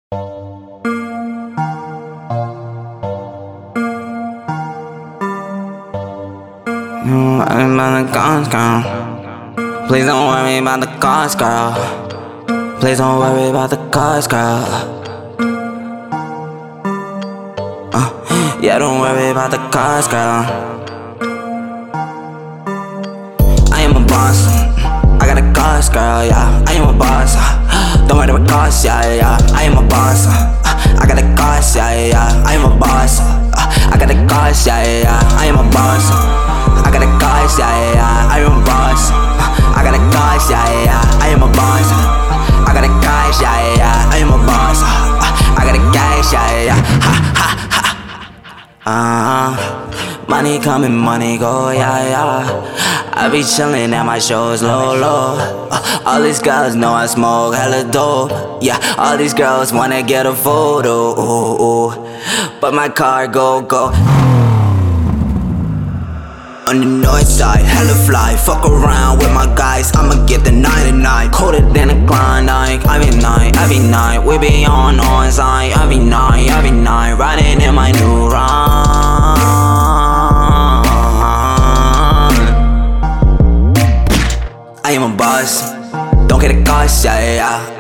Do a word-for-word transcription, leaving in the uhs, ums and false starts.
Mm, I'm about the guns, girl. Please don't worry about the cars, girl. Please don't worry about the cars, girl. Uh, yeah, don't worry about the cars, girl. I am a boss. I got a cars, girl, yeah. I am a boss. Don't worry about cars, yeah, yeah. I am a boss. I got a cars, yeah, yeah. I am a boss. I got a cars, yeah, yeah. I am a boss. I got a cars, yeah, yeah. I am a boss. I got a cars, yeah, yeah. I am a boss. I got a cars, yeah, yeah. I am a boss. I got a cash, yeah, yeah. Ha ha ha. Uh, money coming, money go, yeah, yeah. I be chillin' at my shows, low, low. Uh, all these girls know I smoke hella dope. Yeah, all these girls wanna get a photo, ooh, ooh. But my car go, go. On the north side, hella fly. Fuck around with my guys, I'ma get the ninety-nine. Colder than a Klondike, every night, every night. We be on on side, every night, every night. Riding in my new run. I am a boss, don't get a cost, yeah, yeah.